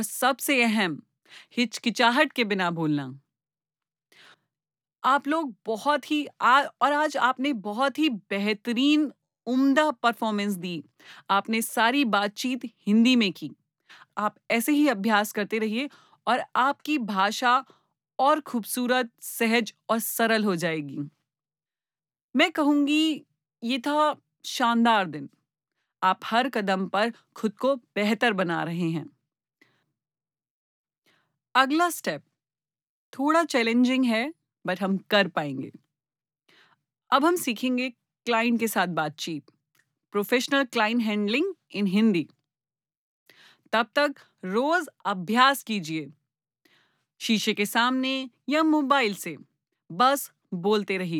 सबसे अहम, हिचकिचाहट के बिना बोलना। आप लोग बहुत ही और आज आपने बहुत ही बेहतरीन, उम्दा परफॉर्मेंस दी। आपने सारी बातचीत हिंदी में की। आप ऐसे ही अभ्यास करते रहिए और आपकी भाषा और खूबसूरत, सहज और सरल हो जाएगी। मैं कहूँगी, ये था शानदार दिन। आप हर कदम पर खुद को बेहतर बना रहे हैं। अगला स्टेप थोड़ा चैलेंजिंग है, बट हम कर पाएंगे। अब हम सीखेंगे क्लाइंट के साथ बातचीत, professional client handling in Hindi. तब तक रोज अभ्यास कीजिए, शीशे के सामने या मोबाइल से बस बोलते रहिए।